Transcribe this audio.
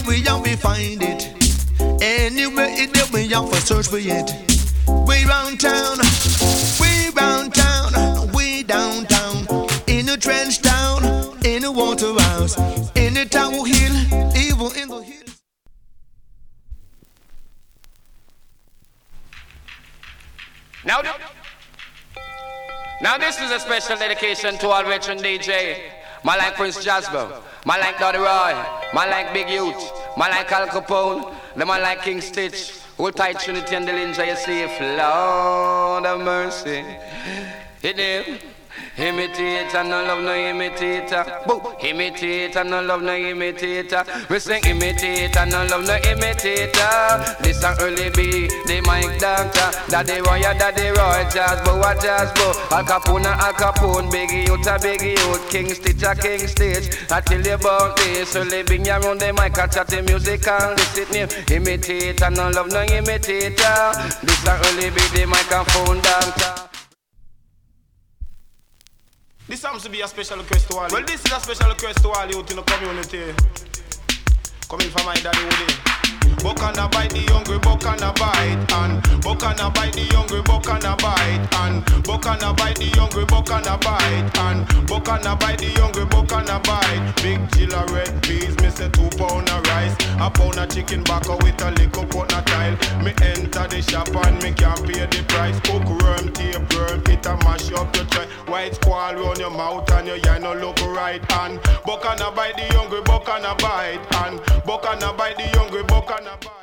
we and we find it. Anywhere it there, we have to search for it. We round town, we round town, we downtown, in the trench town, in the Waterhouse, in the Tower Hill, even in the hills. Now this is a special dedication to all veteran DJ. Man like Prince Jasper, man like Doddy Roy, man like Big Youth, man like Al Capone, the man like King Stitch, Old Tight Trinity and Dillinger, you see, Lord of mercy. Hit him. Imitator, no love no imitator. Boo. Imitator, no love no imitator. We sing imitator, no love no imitator. This song early be the mic doctor. Daddy Roy, Daddy Roy, Jazz Bo, Jazz Bo. Al Capone, Biggie Youth, King Stitch, King Stitch. I tell you about this, early being around the mic, I chat the music and listen name. Imitator, no love no imitator. This song early be the microphone doctor. This seems to be a special request to all. Well, this is a special request to all youth in the community. Coming from my daddy Woody. Buck and a bite the hungry, buck and a bite. And buck and a bite the hungry, buck and a bite. And buck and a bite the hungry, buck and a bite. And buck and a bite the hungry, buck and a bite. Big chill of red peas, me say 2 pound of rice. A pound of chicken back with a little coconut tile. Me enter the shop and me can't pay the price. Cook worm, tape worm, it a mash up your try. White squall round your mouth and your eye no look right. And buck and a bite the hungry, buck and a bite. And buck and a bite the hungry, buck and a bite.